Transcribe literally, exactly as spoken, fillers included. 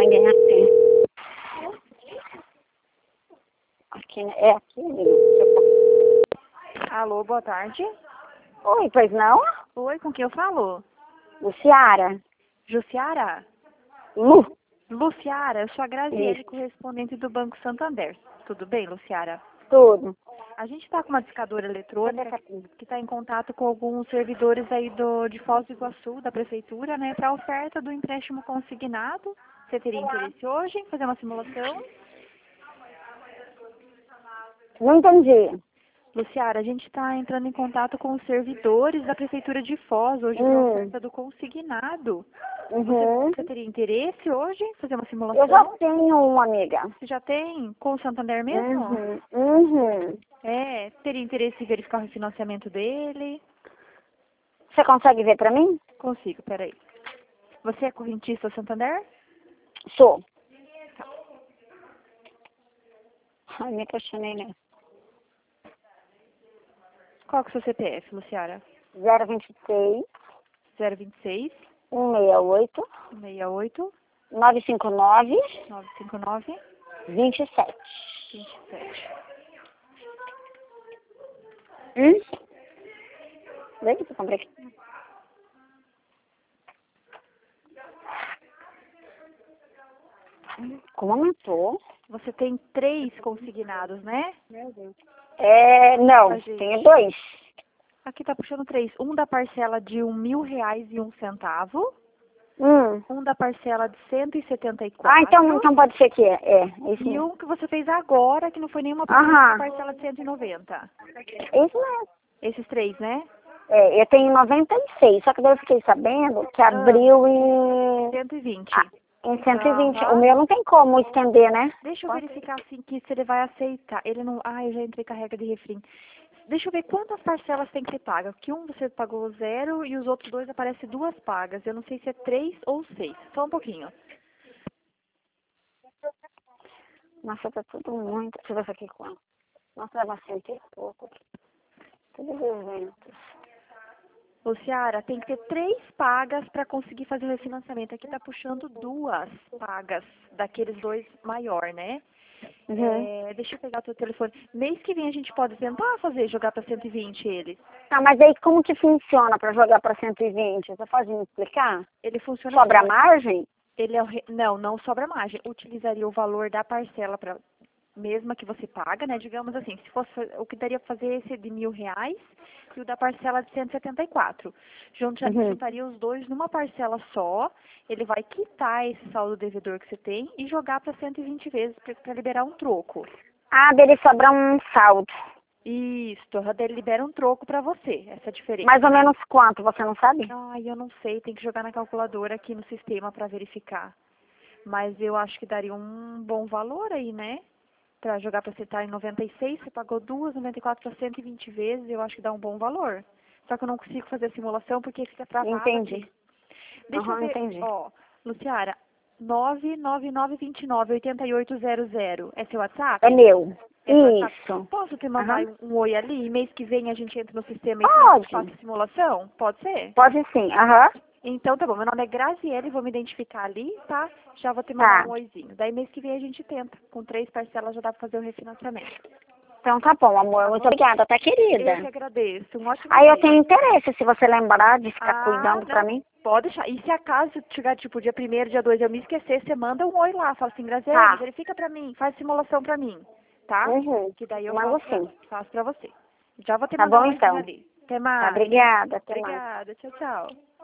ninguém aqui. Aqui, né? É aqui, amigo. Alô, boa tarde. Oi, pois não? Oi, com quem eu falo? Luciara? Jussiara? Lu? Luciara, eu sou a Graziele, Isso. correspondente do Banco Santander. Tudo bem, Luciara? Tudo. A gente está com uma discadora eletrônica Cadê aqui? que está em contato com alguns servidores aí do, de Foz do Iguaçu, da Prefeitura, né, para a oferta do empréstimo consignado. Você teria interesse hoje em fazer uma simulação? Não entendi. Luciara, a gente está entrando em contato com os servidores da Prefeitura de Foz hoje para a Hum. oferta do consignado. Uhum. Você teria interesse hoje em fazer uma Eu simulação? já tenho uma, amiga. Você já tem com o Santander mesmo? Uhum. Uhum. É, teria interesse em verificar o refinanciamento dele? Você consegue ver pra mim? Consigo, peraí. Você é correntista Santander? Sou. Ai, me apaixonei, né? Qual que é o seu C P F, Luciara? zero vinte e seis, zero vinte e seis, cento e sessenta e oito, sessenta e oito, novecentos e cinquenta e nove, novecentos e cinquenta e nove, vinte e sete. vinte e sete. Hum? Vem que eu comprei aqui. Como aumentou? Você tem três consignados, né? É, não, A gente- tenho dois. Aqui tá puxando três. Um da parcela de um mil reais e um centavo. Hum. Um da parcela de cento e setenta e quatro. Ah, então, então pode ser que é. É, esse E mesmo. um que você fez agora, que não foi nenhuma Aham. parcela de cento e noventa. Esse mesmo. Esses três, né? É, eu tenho noventa e seis, só que daí eu fiquei sabendo que abriu em, cento e vinte. ah, em cento e vinte. Aham. O meu não tem como estender, né? Deixa eu verificar assim que se ele vai aceitar. Ele não. Ah, eu já entrei com a regra de refrim. Deixa eu ver quantas parcelas tem que ser paga. Que um você pagou zero e os outros dois aparecem duas pagas. Eu não sei se é três ou seis. Só um pouquinho. Nossa, tá tudo muito. Deixa eu ver isso aqui quanto. Nossa, leva cento e pouco. Tudo duzentos. Luciara, tem que ter três pagas para conseguir fazer o refinanciamento. Aqui tá puxando duas pagas daqueles dois maior, né? Uhum. É, deixa eu pegar o teu telefone. Mês que vem a gente pode tentar fazer, jogar para cento e vinte eles. Tá, mas aí como que funciona pra jogar pra cento e vinte? Você pode me explicar? Ele funciona Sobra assim, ó, margem? ele é o re- não, não sobra margem. Utilizaria o valor da parcela para mesma que você paga, né? Digamos assim, se fosse o que daria para fazer esse de mil reais e o da parcela de cento e setenta e quatro. Junta, Uhum. juntaria os dois numa parcela só. Ele vai quitar esse saldo devedor que você tem e jogar para cento e vinte vezes para liberar um troco. Ah, dele sobra um saldo. Isso, ele libera um troco para você, essa é a diferença. Mais ou menos quanto, você não sabe? Ai, eu não sei, tem que jogar na calculadora aqui no sistema para verificar. Mas eu acho que daria um bom valor aí, né? Para jogar para você estar em noventa e seis, você pagou duas, noventa e quatro para cento e vinte vezes, eu acho que dá um bom valor. Só que eu não consigo fazer a simulação porque fica travado Entendi. aqui. Deixa Aham, eu ver, entendi. ó, Luciara, nove nove nove dois nove, oito oito zero zero, é seu WhatsApp? É meu. É seu WhatsApp? Isso. Posso te mandar Aham. um, um oi ali? E mês que vem a gente entra no sistema e Pode. faça a simulação? Pode ser? Pode sim. Aham. Então tá bom, meu nome é Graziele, vou me identificar ali, tá? Já vou te mandar Tá. um oizinho. Daí mês que vem a gente tenta. Com três parcelas já dá pra fazer o refinanciamento. Então tá bom, amor. Tá Muito bom? obrigada, tá, Eu que querida? agradeço. Um ótimo Aí eu dia. tenho interesse, se você lembrar de ficar Ah, cuidando pra não. mim. Pode deixar. E se acaso chegar tipo dia primeiro, dia dois, eu me esquecer, você manda um oi lá. Fala assim, Graziele, Tá. verifica pra mim, faz simulação pra mim. Tá? Uhum. Que daí eu Mando faço pra, sim. faço pra você. Já vou te Tá mandar bom, um oizinho então. ali. Até Tá, mais. obrigada. Até mais. Obrigada. Tchau, tchau.